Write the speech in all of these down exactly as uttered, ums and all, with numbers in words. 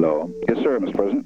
Hello. Yes, sir, Mister President.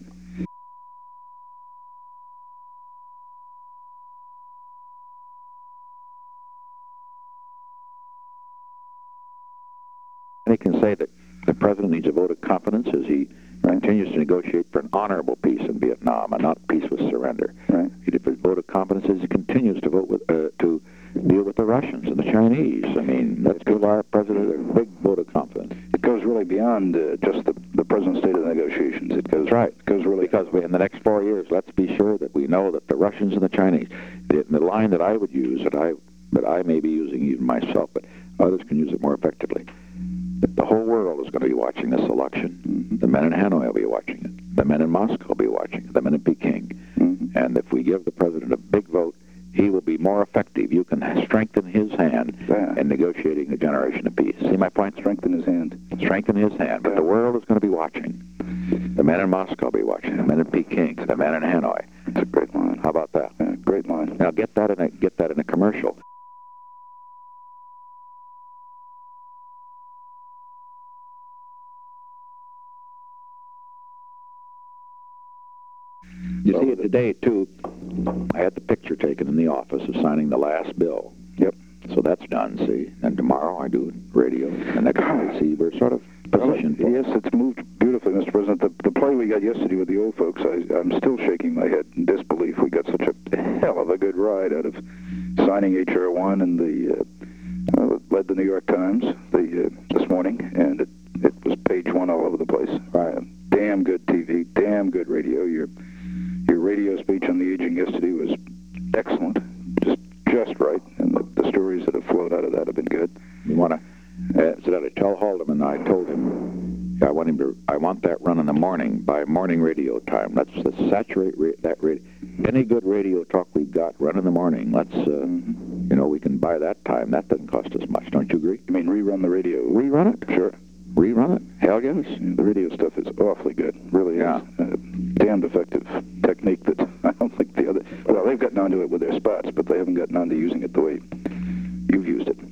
He can say that the president needs a vote of confidence as he right. continues to negotiate for an honorable peace in Vietnam and not peace with surrender. Right. He did a vote of confidence as he continues to vote with uh, to deal with the Russians and the Chinese. I mean, let's give our president a big vote of confidence. It goes really beyond uh, just the, the present state of the negotiations. It goes That's right. It goes really because we, in the next four years, let's be sure that we know that the Russians and the Chinese, the, the line that I would use, that I that I may be using even myself, but others can use it more effectively. That the whole world is going to be watching this election. Mm-hmm. The men in Hanoi will be watching it. The men in Moscow will be watching it. The men in Peking. Mm-hmm. And if we give the president a big vote, he will be more effective. You can strengthen his hand yeah. in negotiating a generation of peace. See my point? Strengthen his hand. Strengthen his hand. But yeah. the world is going to be watching. The men in Moscow will be watching. The men in Peking. The men in Hanoi. It's a great line. How about that? Yeah, great line. Now get that in a get that in a commercial. You see it today, too. I had the picture taken in the office of signing the last bill. Yep. So that's done, see. And tomorrow I do radio. The next night, see, we're sort of positioned. Well, yes, it's moved beautifully, Mister President. The, the play we got yesterday with the old folks, I, I'm still shaking my head in disbelief. We got such a hell of a good ride out of signing H R one, and the uh, uh, led the New York Times the uh, this morning, and it, it was page one all over the place. Right. Uh, damn good T V, damn good radio. Your Your radio speech on the aging yesterday was excellent, just just right, and the, the stories that have flowed out of that have been good. You want to, uh, so that I tell Haldeman, I told him, I want him to, I want that run in the morning by morning radio time. Let's, let's saturate ra that radio. Any good radio talk we've got, run in the morning. Let's, uh, mm-hmm. you know, we can buy that time. That doesn't cost us much. Don't you agree? You mean rerun the radio? Rerun it? Sure. Rerun it? Hell yes. Yeah, the radio stuff is awfully good. Really yeah. is. Uh, damned effective technique that I don't think the other... Well, they've gotten onto it with their spots, but they haven't gotten onto using it the way you've used it.